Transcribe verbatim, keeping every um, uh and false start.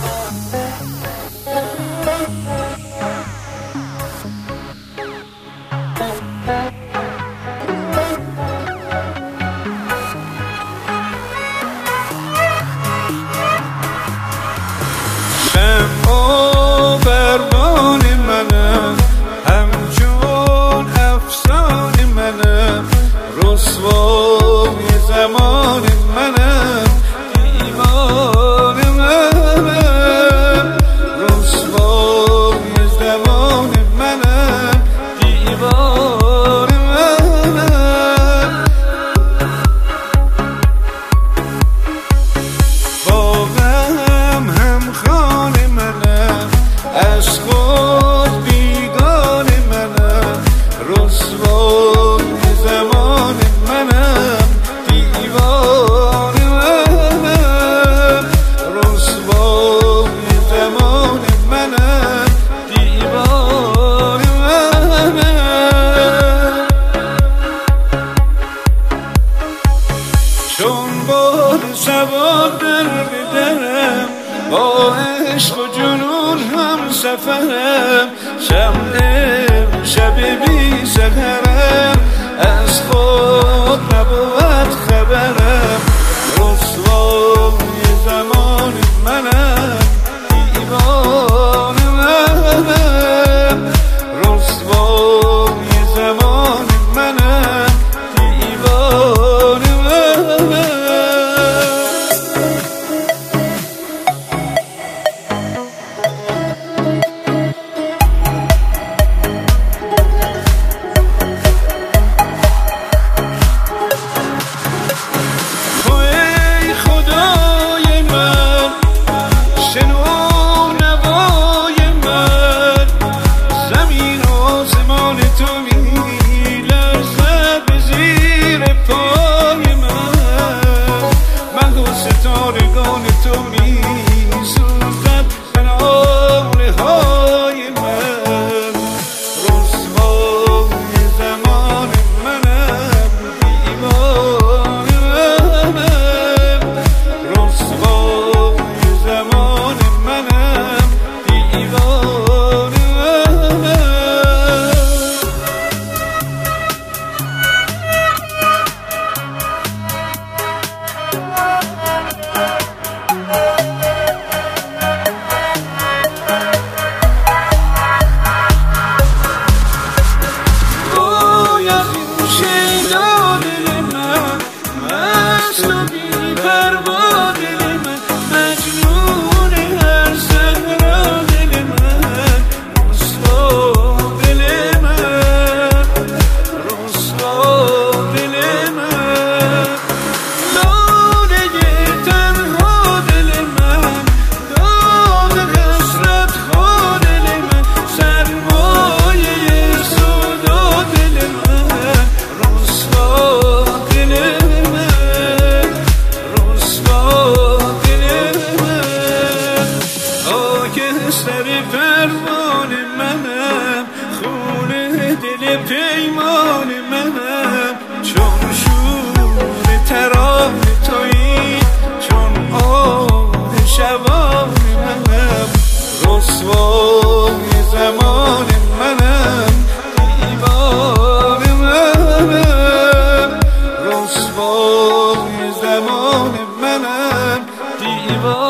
سوار در بدرم، با عشق و جنون هم سفرم، شمع شب بی سحرم، از خود نبود خبرم، رسوای زمان منم، دیوان منم، رسوای زمان منم، دیوان منم. پیمان منم، چون شور ترانه تویی، چون آه شبان منم، رسوای زمان منم، دیوان منم، رسوای زمان منم، دیوان